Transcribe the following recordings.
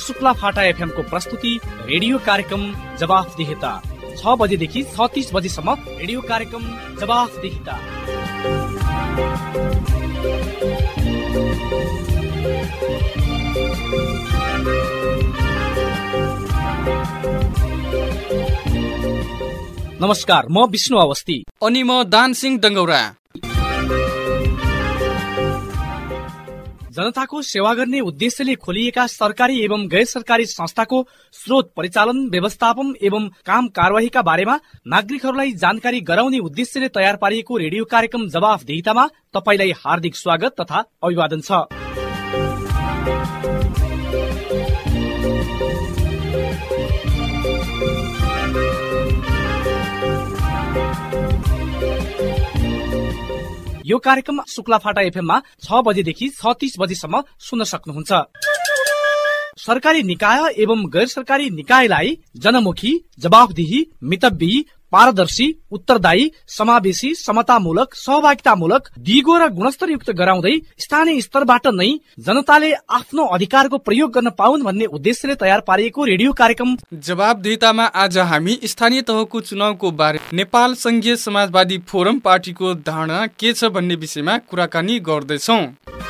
शुक्ला फाटा एफएम को प्रस्तुति रेडियो कार्यक्रम जवाफदेहिता 6 बजेदेखि 36 बजेसम्म रेडियो कार्यक्रम जवाफदेहिता। नमस्कार, म विष्णु अवस्थी अनि म दानसिंह डङ्गौरा। जनताको सेवा गर्ने उद्देश्यले खोलिएका सरकारी एवं गैर सरकारी संस्थाको स्रोत परिचालन, व्यवस्थापन एवं काम कारवाहीका बारेमा नागरिकहरूलाई जानकारी गराउने उद्देश्यले तयार पारिएको रेडियो कार्यक्रम जवाफदेहितामा तपाईलाई हार्दिक स्वागत तथा अभिवादन छ। यो कार्यक्रम शुक्ला फाटा एफएममा 6 बजेदेखि 36 बजेसम्म सुन्न सक्नुहुन्छ। सरकारी निकाय एवं गैर सरकारी निकायलाई जनमुखी, जवाफदेही, मितव्ययी, पारदर्शी, उत्तरदायी, समावेशी, समतामूलक, सहभागितामूलक, दिगो र गुणस्तरयुक्त गराउँदै स्थानीय स्तरबाट नै जनताले आफ्नो अधिकारको प्रयोग गर्न पाउन् भन्ने उद्देश्यले तयार पारिएको रेडियो कार्यक्रम जवाफदेहितामा आज हामी स्थानीय तहको चुनावको बारे नेपाल संघीय समाजवादी फोरम पार्टीको धारणा के छ भन्ने विषयमा कुराकानी गर्दैछौँ।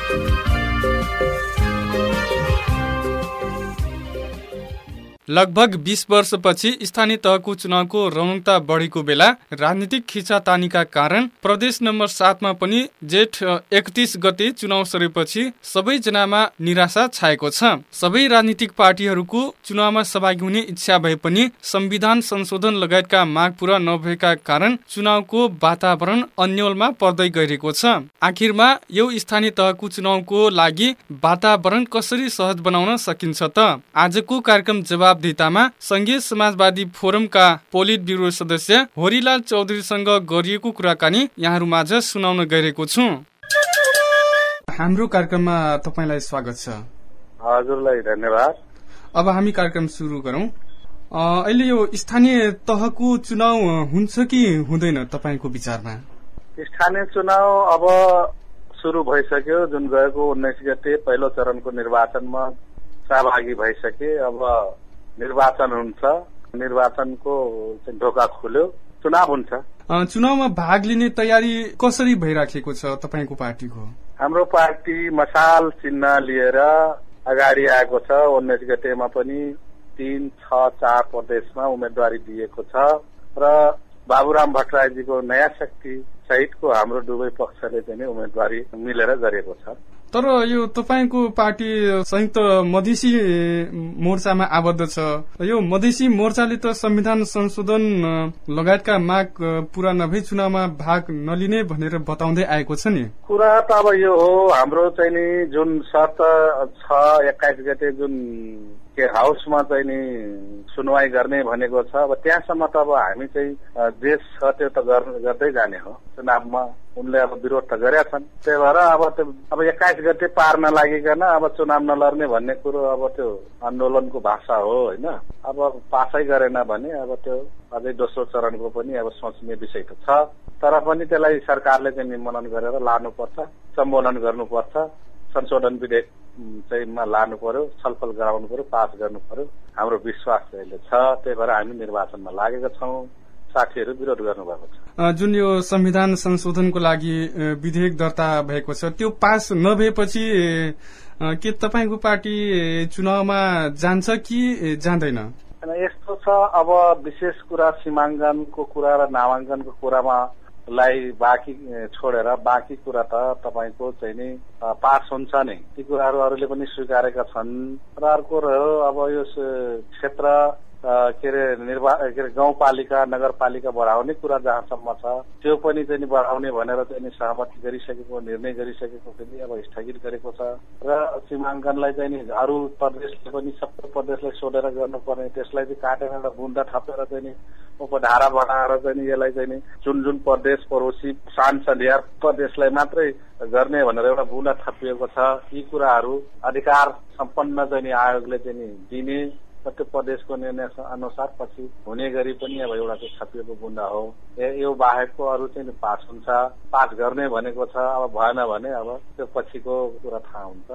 लगभग 20 वर्षपछि स्थानीय तहको चुनावको रौनकता बढेको बेला राजनीतिक खिचातानीका कारण प्रदेश नम्बर 7 मा पनि जेठ 31 गते चुनाव सरेपछि सबैजनामा निराशा छाएको छ। सबै राजनीतिक पार्टीहरूको चुनावमा सहभागी हुने इच्छा भए पनि संविधान संशोधन लगायतका माग पूरा नभएका कारण चुनावको वातावरण अन्यलमा पर्दै गइरहेको छ। आखिरमा यो स्थानीय तहको चुनावको लागि वातावरण कसरी सहज बनाउन सकिन्छ त? आजको कार्यक्रम जवाफदेहितामा संघीय समाजवादी फोरमका पोलिट ब्युरो सदस्य होरीलाल चौधरीसँग गरिएको कुराकानी यहाँहरूमाझ सुनाउन गइरहेको छु। हाम्रो कार्यक्रममा तपाईलाई स्वागत छ। हजुरलाई धन्यवाद। अब हामी कार्यक्रम सुरु गरौं। अहिले यो स्थानीय तहको चुनाव हुन्छ कि हुँदैन तपाईको विचारमा? स्थानीय चुनाव अब सुरु भइसक्यो। जुन गएको 19 गते पहिलो चरणको निर्वाचनमा सहभागी भइसके। अब निर्वाचन हुन्छ, निर्वाचनको ढोका खुल्यो, चुनाव हुन्छ। चुनावमा भाग लिने तयारी कसरी भइराखेको छ तपाईको पार्टीको? हाम्रो पार्टी मशाल चिन्ह लिएर अगाडि आएको छ। 19 गतेमा पनि 3, 6, 4 प्रदेशमा उम्मेदवारी दिएको छ र बाबुराम भट्टराईजीको नयाँ शक्ति सहितको हाम्रो दुवै पक्षले चाहिँ उम्मेदवारी मिलेर गरेको छ। तर यो तपाईको पार्टी संयुक्त मधेसी मोर्चामा आबद्ध छ। यो मधेसी मोर्चाले त संविधान संशोधन लगायतका माग पूरा नभई चुनावमा भाग नलिने भनेर बताउँदै आएको छ नि। कुरा त अब यो हो, हाम्रो चाहिँ नि जुन शर्त छ 21 गते जुन के हाउसमा चाहिँ नि सुनवाई गर्ने भनेको छ। अब त्यहाँसम्म त अब हामी चाहिँ देश छ त्यो त गर्दै जाने हो। चुनावमा उनले अब विरोध त गरेका छन्। त्यही भएर अब 21 गते पार नलागिकन अब चुनाव नलड्ने भन्ने कुरो अब त्यो आन्दोलनको भाषा हो होइन। अब पासै गरेन भने अब त्यो अझै दोस्रो चरणको पनि अब सोच्ने विषय त छ। तर पनि त्यसलाई सरकारले चाहिँ नियमन गरेर लानुपर्छ, सम्बोधन गर्नुपर्छ, संशोधन विधेयक चाहिँ लानु पर्यो, छलफल गराउनु पर्यो, पास गर्नु पर्यो। हाम्रो विश्वास अहिले छ। त्यही भएर हामी निर्वाचनमा लागेका छौँ। साथीहरू विरोध गर्नुभएको छ। जुन यो संविधान संशोधनको लागि विधेयक दर्ता भएको छ त्यो पास नभएपछि के तपाईको पार्टी चुनावमा जान्छ कि जाँदैन? यस्तो छ, अब विशेष कुरा सीमाङ्कनको कुरा र नामाङ्कनको कुरामा लाई बाँकी छोडेर बाँकी कुरा त तपाईको चाहिँ नि पास हुन्छ नै। ती कुराहरू अरूले पनि स्वीकारेका छन्। र अर्को रह्यो अब यो क्षेत्र के अरे गाउँपालिका नगरपालिका बढाउने कुरा जहाँसम्म छ त्यो पनि चाहिँ बढाउने भनेर चाहिँ सहमति गरिसकेको, निर्णय गरिसकेको पनि अब स्थगित गरेको छ। र सीमाङ्कनलाई चाहिँ अरू प्रदेशले पनि सबै प्रदेशलाई सोधेर गर्नुपर्ने, त्यसलाई चाहिँ काटेर एउटा बुन्दा थपेर चाहिँ उपधारा बढाएर चाहिँ यसलाई चाहिँ जुन जुन प्रदेश पड़ोसी सांसदीय प्रदेशलाई मात्रै गर्ने भनेर एउटा बुन्दा थपिएको छ। यी कुराहरू अधिकार सम्पन्न चाहिँ आयोगले चाहिँ दिने र त्यो प्रदेशको निर्णय अनुसार पछि हुने गरी पनि अब एउटा चाहिँ थपिएको बुन्दा हो। यो बाहेकको अरू चाहिँ पास हुन्छ, पास गर्ने भनेको छ। अब भएन भने अब त्यो पछिको कुरा थाहा हुन्छ।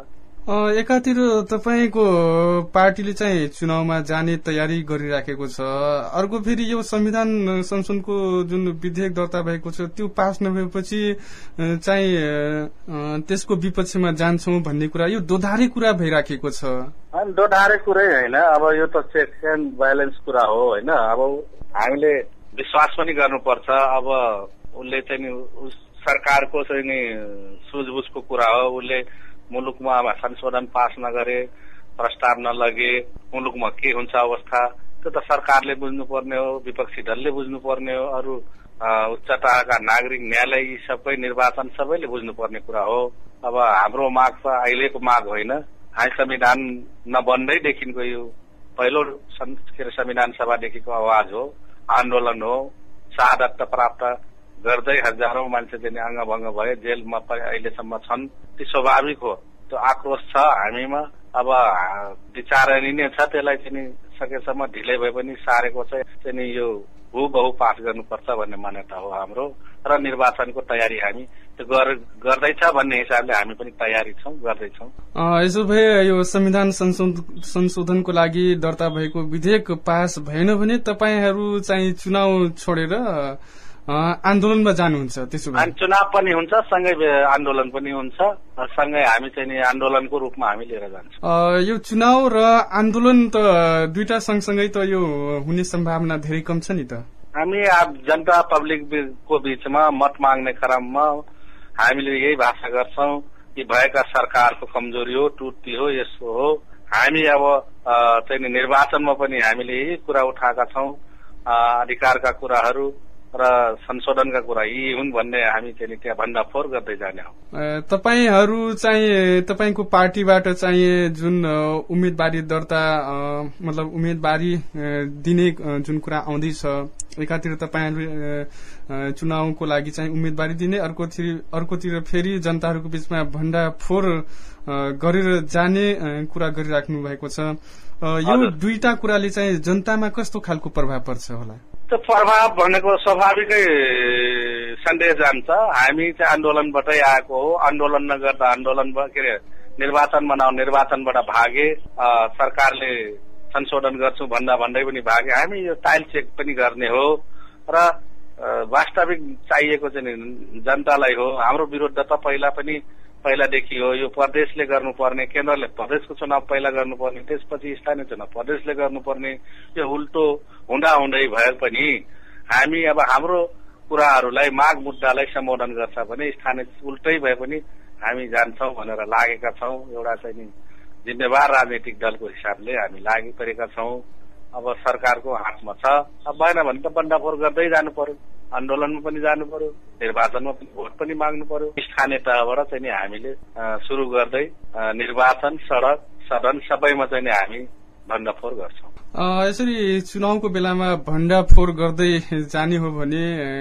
एकातिर तपाईको पार्टीले चाहिँ चुनावमा जाने तयारी गरिराखेको छ, अर्को फेरि यो संविधान संशोधनको जुन विधेयक दर्ता भएको छ त्यो पास नभएपछि चाहिँ त्यसको विपक्षमा जान्छौं भन्ने कुरा, यो दोधारे कुरा भइराखेको छ। दोधारे कुरै होइन, अब यो त चेक एन्ड ब्यालेन्स कुरा हो होइन। अब हामीले विश्वास पनि गर्नुपर्छ। अब उसले चाहिँ सरकारको चाहिँ नि सुझबुझको कुरा हो, उसले मुलुकमा संशोधन पास नगरे, प्रस्ताव नलगे, मुलुकमा के हुन्छ अवस्था, त्यो त सरकारले बुझ्नुपर्ने हो, विपक्षी दलले बुझ्नुपर्ने हो, अरू उच्च तहका नागरिक न्यायालय यी सबै निर्वाचन सबैले बुझ्नुपर्ने कुरा हो। अब हाम्रो माग त अहिलेको माग होइन, हामी संविधान नबन्दैदेखिको यो पहिलो संविधान सभादेखिको आवाज हो, आन्दोलन हो। शहादत प्राप्त गर्दै हजारौं मान्छे चाहिँ अङ्गभङ्ग भए, जेलमा अहिलेसम्म छन्। त्यो स्वाभाविक हो, त्यो आक्रोश छ हामीमा। अब विचारणीय छ, त्यसलाई चाहिँ सकेसम्म ढिलै भए पनि सारेको चाहिँ यो हुबहु पास गर्नुपर्छ भन्ने मान्यता हो हाम्रो। र निर्वाचनको तयारी हामी त्यो गर्दैछ भन्ने हिसाबले हामी पनि तयारी छौं, गर्दैछौं। यसो भए यो संविधान संशोधनको लागि दर्ता भएको विधेयक पास भएन भने तपाईहरू चाहिँ चुनाव छोडेर आन्दोलनमा जानुहुन्छ? त्यसो भए चुनाव पनि हुन्छ, सँगै आन्दोलन पनि हुन्छ, सँगै हामी चाहिँ आन्दोलनको रूपमा हामी लिएर जान्छौँ। यो चुनाव र आन्दोलन त दुईटा सँगसँगै त यो हुने सम्भावना धेरै कम छ नि त। हामी जनता पब्लिकको बीचमा मत माग्ने क्रममा हामीले यही भाषा गर्छौं कि भएका सरकारको कमजोरी हो, टुटी हो, यसो हो। हामी अब चाहिँ निर्वाचनमा पनि हामीले यही कुरा उठाएका छौं, अधिकारका कुराहरू र संशोधनका कुरा यी हुन् भन्ने हामी चाहिँ त्यहाँ भण्डाफोर गर्दै जाने हो। तपाईहरू चाहिँ तपाईको पार्टीबाट चाहिँ जुन उम्मेदवारी दर्ता मतलब उम्मेदवारी दिने जुन कुरा आउँदैछ, एकातिर तपाईहरुले चुनावको लागि चाहिँ उम्मेदवारी दिने, अर्कोतिर फेरि जनताहरूको बीचमा भण्डाफोर गरेर जाने कुरा गरिराख्नु भएको छ। यो दुईटा कुराले चाहिँ जनतामा कस्तो खालको प्रभाव पर्छ होला? त्यो प्रभाव भनेको स्वाभाविकै सन्देश जान्छ। हामी चाहिँ आन्दोलनबाटै आएको हो, आन्दोलन नगर्दा आन्दोलन के अरे निर्वाचनमा निर्वाचनबाट भागे, सरकारले संशोधन गर्छु भन्दै पनि भागे। हामी यो टाइल चेक पनि गर्ने हो र वास्तविक चाहिएको चाहिँ जनतालाई हो। हाम्रो विरुद्ध त पहिलादेखि हो, यो प्रदेशले गर्नुपर्ने, केन्द्रले प्रदेशको चुनाव पहिला गर्नुपर्ने, त्यसपछि स्थानीय चुनाव प्रदेशले गर्नुपर्ने, यो उल्टो हुँदै भए पनि हामी अब हाम्रो कुराहरूलाई माग मुद्दालाई सम्बोधन गर्छ भने स्थानीय उल्टै भए पनि हामी जान्छौं भनेर लागेका छौं। एउटा चाहिँ जिम्मेवार राजनीतिक दलको हिसाबले हामी लागि परेका छौं। अब सरकारको हातमा छ, अब भएन भने त बन्दाफोर गर्दै जानु पर्यो, आन्दोलनमा पनि जानु पर्यो, निर्वाचनमा पनि भोट पनि माग्नु पर्यो। स्थानीय तहबाट चाहिँ हामीले सुरु गर्दै निर्वाचन, सड़क, सदन सबैमा चाहिँ हामी भण्डाफोर गर्छौं। यसरी चुनावको बेलामा भण्डाफोर गर्दै जाने हो भने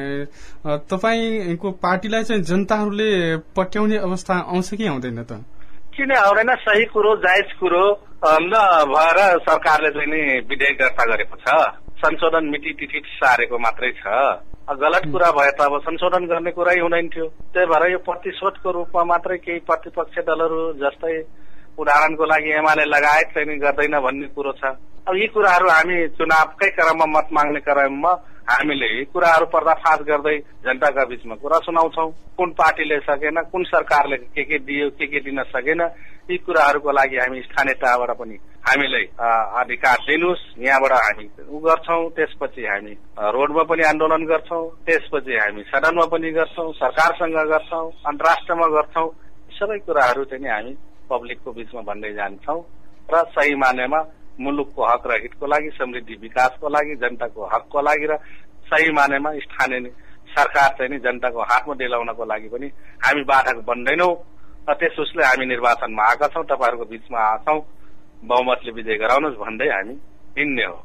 तपाईको पार्टीलाई चाहिँ जनताहरूले पट्याउने अवस्था आउँछ कि आउँदैन त? किन आउँदैन? सही कुरो, जायज कुरो नभएर सरकारले चाहिँ नि विधेयक दर्ता गरेको छ, संशोधन मिति तिथि सारेको मात्रै छ। गलत कुरा भए त अब संशोधन गर्ने कुरै हुँदैन थियो। त्यही भएर यो प्रतिशोधको रूपमा मात्रै केही प्रतिपक्ष दलहरू जस्तै उदाहरणको लागि एमाले लगायत चाहिँ गर्दैन भन्ने कुरो छ। अब यी कुराहरू हामी चुनावकै क्रममा मत माग्ने क्रममा हामीले यी कुराहरू पर्दाफाश गर्दै जनताका बीचमा कुरा सुनाउँछौं। कुन पार्टीले सकेन, कुन सरकारले के दियो, के दिन सकेन, यी कुराहरूको लागि हामी स्थानीय तहबाट पनि हामीलाई अधिकार दिनुस्, यहाँबाट हामी उ गर्छौं। त्यसपछि हामी रोडमा पनि आन्दोलन गर्छौं, त्यसपछि हामी सदनमा पनि गर्छौं, सरकारसँग गर्छौं, अन्तर्राष्ट्रमा गर्छौं। सबै कुराहरू चाहिँ हामी पब्लिकको बीचमा भन्दै जान्छौं र सही मानेमा मुलुकको हक र हितको लागि, समृद्धि विकासको लागि, जनताको हकको लागि र सही मानेमा स्थानीय सरकार चाहिँ नि जनताको हातमा दिलाउनको लागि पनि हामी बाधक बन्दैनौं। त्यस उसले हामी निर्वाचनमा आएका छौं, तपाईहरूको बीचमा आछौं, बहुमतले विजय गराउनुहोस् भन्दै हामी हिँड्ने हो।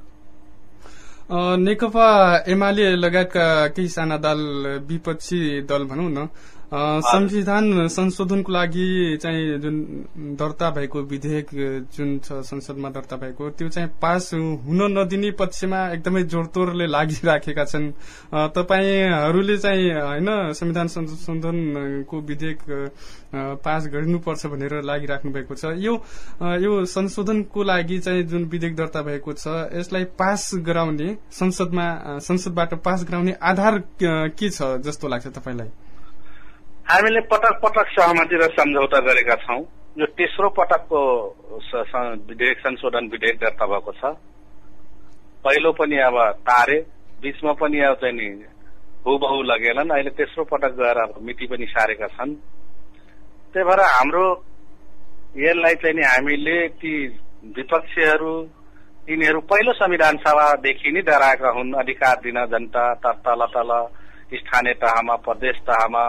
नेकपा एमाले लगायतका केही साना दल, विपक्षी दल भनौं न, संविधान संशोधनको लागि चाहिँ जुन दर्ता भएको विधेयक जुन छ संसदमा दर्ता भएको त्यो चाहिँ पास हुन नदिने पक्षमा एकदमै जोडतोडले लागिराखेका छन्। तपाईहरूले चाहिँ होइन संविधान संशोधनको विधेयक पास गरिनुपर्छ भनेर लागिराख्नु भएको छ। यो संशोधनको लागि चाहिँ जुन विधेयक दर्ता भएको छ यसलाई पास गराउने संसदबाट पास गराउने आधार के छ जस्तो लाग्छ तपाईलाई? हामीले पटक पटक सहमति र सम्झौता गरेका छौं। यो तेस्रो पटकको विधेयक संशोधन विधेयक दर्ता भएको छ। पहिलो पनि अब तारे, बीचमा पनि अब चाहिँ नि हुबहु लगेनन्, अहिले तेस्रो पटक गएर मिति पनि सारेका छन्। त्यही भएर हाम्रो यसलाई चाहिँ नि हामीले ती विपक्षीहरू यिनीहरू पहिलो संविधान सभादेखि नै डराएका हुन् अधिकार दिन जनता तल स्थानीय तहमा प्रदेश तहमा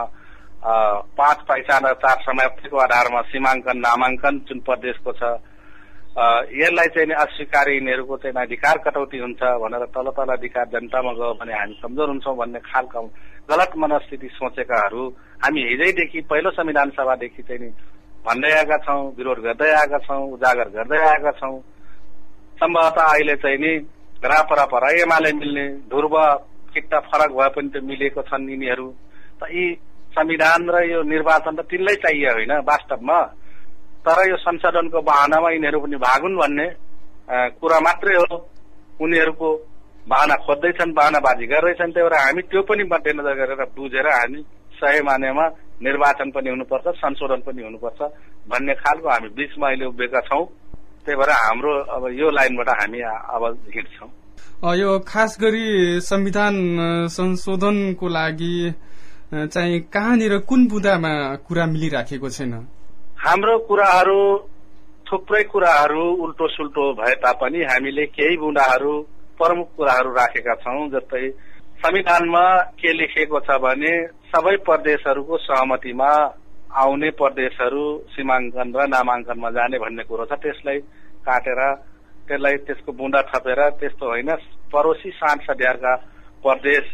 5 पहिचान 4 समाप्तिको आधारमा सीमाङ्कन नामाङ्कन जुन प्रदेशको छ यसलाई चाहिँ नि अस्वीकार यिनीहरूको चाहिँ अधिकार कटौती हुन्छ भनेर तल अधिकार जनतामा गयो भने हामी कमजोर हुन्छौं भन्ने खालका गलत मनस्थिति सोचेकाहरू हामी हिजैदेखि पहिलो संविधान सभादेखि चाहिँ नि भन्दै आएका छौं, विरोध गर्दै आएका छौं, उजागर गर्दै आएका छौं। सम्भवतः अहिले चाहिँ नि रापरापर एमाले मिल्ने ध्रुव किट्टा फरक भए पनि त्यो मिलेको छन् यिनीहरू। त यी संविधान र यो निर्वाचन त तिनलाई चाहिए होइन वास्तवमा, तर यो संशोधनको बहानामा यिनीहरू पनि भागुन् भन्ने कुरा मात्रै हो। उनीहरूको बहाना खोज्दैछन्, बहानाबाजी गर्दैछन्। त्यही भएर हामी त्यो पनि मध्यनजर गरेर बुझेर हामी सही मानेमा निर्वाचन पनि हुनुपर्छ, संशोधन पनि हुनुपर्छ भन्ने खालको हामी बीचमा अहिले उभिएका छौं। त्यही भएर हाम्रो अब यो लाइनबाट हामी अब हिँड्छौं। यो खास गरी संविधान संशोधनको लागि चाहिँ कहाँनिर कुन बुँदामा कुरा मिलिराखेको छैन? हाम्रो कुराहरू थुप्रै कुराहरू उल्टो सुल्टो भए तापनि हामीले केही बुँदाहरू प्रमुख कुराहरू राखेका छौं। जस्तै संविधानमा के लेखिएको छ भने सबै प्रदेशहरूको सहमतिमा आउने प्रदेशहरू सीमाङ्कन र नामाङ्कनमा जाने भन्ने कुरो छ। त्यसलाई काटेर त्यसलाई त्यसको बुँदा थपेर त्यस्तो होइन, पड़ोसी साँझ सड्यारका प्रदेश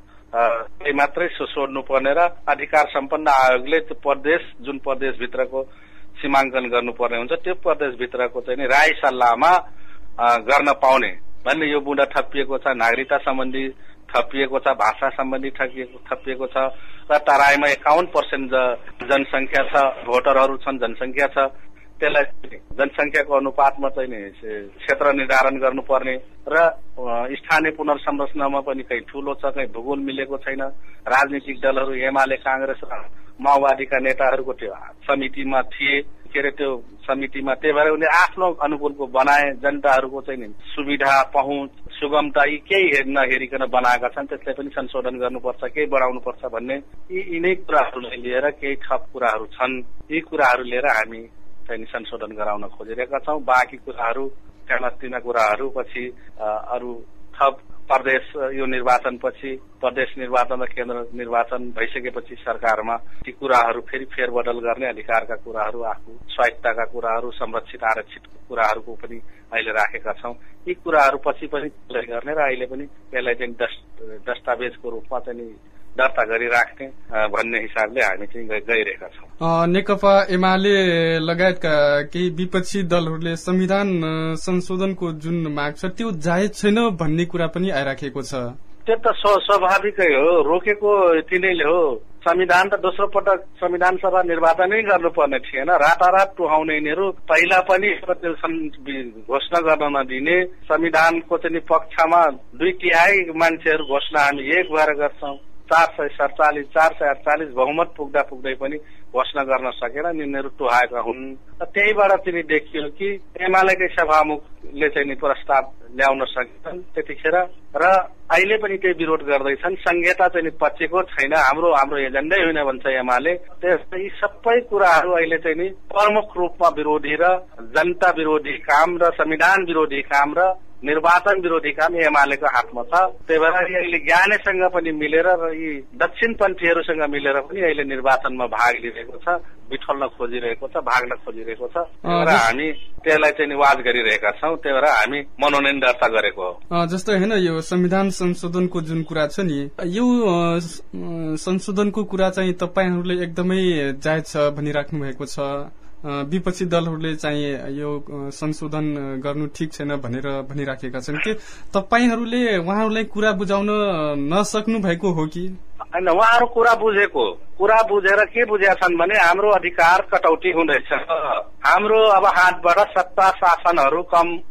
मात्रै सोध्नु पर्ने र अधिकार सम्पन्न आयोगले त्यो प्रदेश जुन प्रदेशभित्रको सीमाङ्कन गर्नुपर्ने हुन्छ त्यो प्रदेशभित्रको चाहिँ राय सल्लाहमा गर्न पाउने भन्ने यो बुँदा थपिएको छ। नागरिकता सम्बन्धी थपिएको छ, भाषा सम्बन्धी थपिएको छ र तराईमा 51% जनसङ्ख्या छ, भोटरहरू छन्, जनसङ्ख्या छ। त्यसलाई जनसङ्ख्याको अनुपातमा चाहिँ नि क्षेत्र निर्धारण गर्नुपर्ने र स्थानीय पुनर्संरचनामा पनि कहीँ ठूलो छ, कहीँ भूगोल मिलेको छैन। राजनीतिक दलहरू एमाले, कांग्रेस र माओवादीका नेताहरूको त्यो समितिमा थिए, के अरे त्यो समितिमा। त्यही भएर उनीहरूले आफ्नो अनुकूलको बनाए, जनताहरूको चाहिँ नि सुविधा, पहुँच, सुगमता यी केही नहेरिकन बनाएका छन्। त्यसलाई पनि संशोधन गर्नुपर्छ, केही बढाउनुपर्छ भन्ने यिनै कुराहरूलाई लिएर केही थप कुराहरू छन्। यी कुराहरू लिएर हामी चाहिँ संशोधन गराउन खोजिरहेका छौं। बाँकी कुराहरू तिना कुराहरू पछि अरू थप प्रदेश यो निर्वाचन पछि प्रदेश निर्वाचन र केन्द्र निर्वाचन भइसकेपछि सरकारमा ती कुराहरू फेरि फेरबदल गर्ने अधिकारका कुराहरू, आफू स्वायत्तका कुराहरू, संरक्षित आरक्षित कुराहरूको पनि अहिले राखेका छौं। यी कुराहरू पछि पनि गर्ने र अहिले पनि यसलाई चाहिँ दस्तावेजको रूपमा चाहिँ दर्ता गरिराख्ने भन्ने हिसाबले हामी चाहिँ गइरहेका छौं। नेकपा एमाले लगायतका केही विपक्षी दलहरूले संविधान संशोधनको जुन माग छ त्यो जायज छैन भन्ने कुरा पनि आइराखेको छ। त्यो त स्वाभाविकै हो, रोकेको तिनैले हो। संविधान त दोस्रो पटक संविधान सभा निर्वाचनै गर्नुपर्ने थिएन। रातारात टुहाउने यिनीहरू पहिला पनि घोषणा गर्न नदिने, संविधानको चाहिँ पक्षमा 2/3 मान्छेहरू घोषणा हामी एक भएर गर्छौं। 448 बहुमत पुग्दा पुग्दै पनि घोषणा गर्न सकेन, यिनीहरू टुहाएका हुन्। त्यहीबाट चाहिँ देखियो कि एमालेकै सभामुखले चाहिँ प्रस्ताव ल्याउन सकेछन् त्यतिखेर र अहिले पनि त्यही विरोध गर्दैछन्। संहिता चाहिँ पचेको छैन, हाम्रो एजेन्डै होइन भन्छ एमाले। त्यसै यी सबै कुराहरू अहिले चाहिँ नि प्रमुख रूपमा विरोधी र जनता विरोधी काम र संविधान विरोधी काम र निर्वाचन विरोधी काम एमालेको हातमा छ। त्यही भएर अहिले ज्ञानेसँग पनि मिलेर र यी दक्षिणपन्थीहरूसँग मिलेर पनि अहिले निर्वाचनमा भाग लिइरहेको छ, बिठल्न खोजिरहेको छ, भाग्न खोजिरहेको छ। त्यही भएर हामी त्यसलाई चाहिँ निवाज गरिरहेका छौँ। त्यही भएर हामी मनोनयन दर्ता गरेको हो। जस्तो होइन यो संविधान संशोधनको जुन कुरा छ नि, यो संशोधनको कुरा चाहिँ तपाईहरूले एकदमै जायज छ भनिराख्नु भएको छ। विपक्षी दलहरूले चाहिँ यो संशोधन गर्नु ठिक छैन भनेर भनिराखेका छन् कि तपाईहरूले उहाँहरूलाई कुरा बुझाउन नसक्नु भएको हो कि? होइन, उहाँहरू कुरा बुझेर के बुझेका छन् भने हाम्रो अधिकार कटौती हुँदैछ, हाम्रो अब हातबाट सत्ता शासनहरू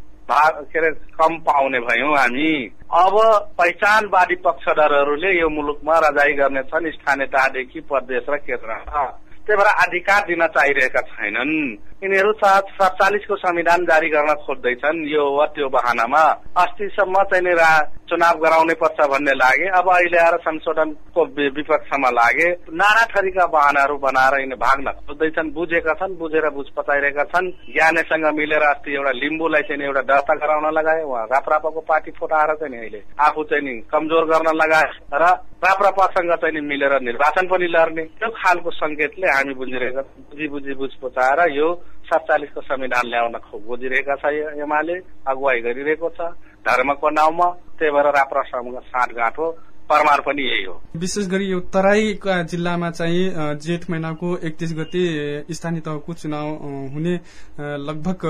कम पाउने भयौं हामी। अब पहिचानवादी पक्षधरहरूले यो मुलुकमा रजाई गर्नेछन् स्थानीय तहदेखि प्रदेश र केन्द्रमा। त्यही भएर अधिकार दिन चाहिरहेका छैनन्। यिनीहरू 47 को संविधान जारी गर्न खोज्दैछन् यो वा त्यो बहानामा। अस्तिसम्म चाहिँ चुनाव गराउनै पर्छ भन्ने लागे, अब अहिले आएर संशोधनको विपक्षमा लागे। नाना थरीका बहानाहरू बनाएर यिनी भाग्न खोज्दैछन्। बुझेका छन्, बुझेर बुझ पचाइरहेका छन्। ज्ञानेसँग मिलेर अस्ति एउटा लिम्बूलाई चाहिँ एउटा दर्ता गराउन लगाए, उहाँ राप्रपाको पार्टी फुटाएर चाहिँ अहिले आफू चाहिँ कमजोर गर्न लगाए र राप्रपासँग चाहिँ मिलेर निर्वाचन पनि लड्ने। त्यो खालको संकेतले हामी बुझिरहेका बुझ पचाएर यो 47 को संविधान ल्याउन खोजिरहेका छ। एमाले अगुवाई गरिरहेको छ धर्मको नाउँमा। त्यही भएर राप्रपासँग साँठगाँठ हो, परमार पनि यही हो। विशेष गरी यो तराईका जिल्लामा चाहिँ जेठ महिनाको 31 गते स्थानीय तहको चुनाव हुने लगभग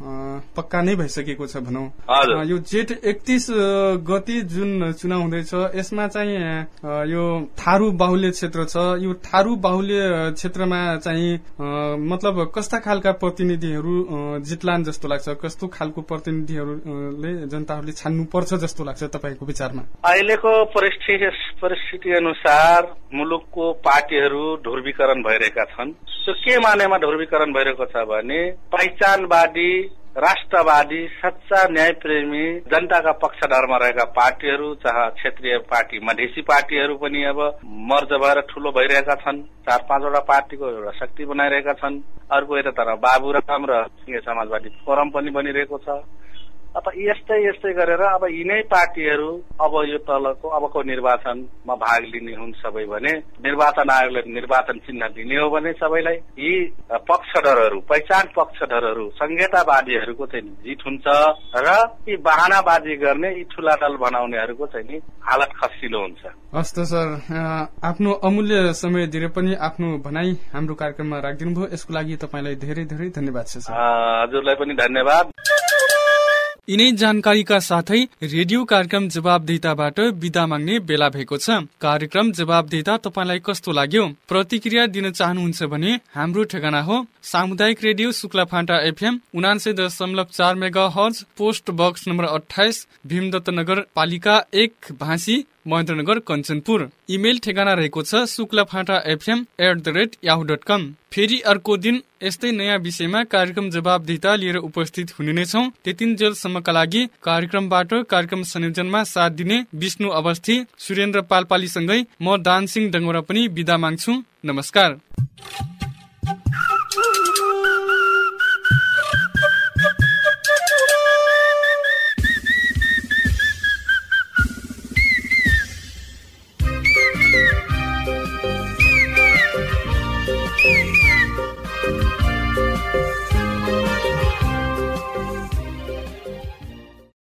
पक्का नै भइसकेको छ भनौं। यो जेठ 31 गते जुन चुनाव हुँदैछ यसमा चाहिँ यो थारू बाहुल्य क्षेत्र छ। यो थारू बाहुल्य क्षेत्रमा चाहिँ मतलब कस्ता खालका प्रतिनिधिहरू जित्लान् जस्तो लाग्छ? कस्तो खालको प्रतिनिधिहरूले जनताहरूले छान्नु पर्छ जस्तो लाग्छ तपाईको विचारमा? अहिलेको परिस्थिति अनुसार मुलुकको पार्टीहरू ध्रुवीकरण भइरहेका छन्। त्यो के मानेमा ध्रुवीकरण भइरहेको छ भने पहिचानवादी, राष्ट्रवादी, सच्चा न्यायप्रेमी, जनताका पक्षधरमा रहेका पार्टीहरू, चाहे क्षेत्रीय पार्टी, मधेसी पार्टीहरू पनि अब मर्ज भएर ठूलो भइरहेका छन्। 4-5 पार्टीको एउटा शक्ति बनाइरहेका छन्। अर्को यतातिर बाबुराम र सिंह समाजवादी फोरम पनि बनिरहेको छ। अब यस्तै गरेर अब यिनै पार्टीहरू अब यो तलको अबको निर्वाचनमा भाग लिने हुन् सबै भने निर्वाचन आयोगले निर्वाचन चिन्ह दिने हो भने सबैलाई यी पक्षधरहरू, पहिचान पक्षधरहरू, संहितावादीहरूको चाहिँ जित हुन्छ र यी बहानाबाजी गर्ने यी ठूला दल बनाउनेहरूको चाहिँ हालत खसिलो हुन्छ। हस् त सर, आफ्नो अमूल्य समय दिएर पनि आफ्नो भनाई हाम्रो कार्यक्रममा राखिदिनु भयो, यसको लागि तपाईलाई धेरै धेरै धन्यवाद छ सर। हजुरलाई पनि धन्यवाद। यिनै जानकारीका साथै रेडियो कार्यक्रम जवाबदेताबाट बिदा माग्ने बेला भएको छ। कार्यक्रम जवाबदेता तपाईलाई कस्तो लाग्यो? प्रतिक्रिया दिन चाहनुहुन्छ भने हाम्रो ठेगाना हो सामुदायिक radio Shuklaphanta FM 89.4 megahertz, post box number 28, Bhimdatt नगर पालिका 1, भाँसी, महेन्द्रनगर, कञ्चनपुर। इमेल ठेगाना रहेको छ suklafantafm@yahoo.com। फेरि अर्को दिन यस्तै नयाँ विषयमा कार्यक्रम जवाबदेता लिएर उपस्थित हुने नै छौं। त्यतिन्जेलसम्मका लागि कार्यक्रमबाट कार्यक्रम संयोजनमा साथ दिने विष्णु अवस्थी, सुरेन्द्र पालपालीसँगै म दानसिंह डङ्गोरा पनि बिदा माग्छु। नमस्कार।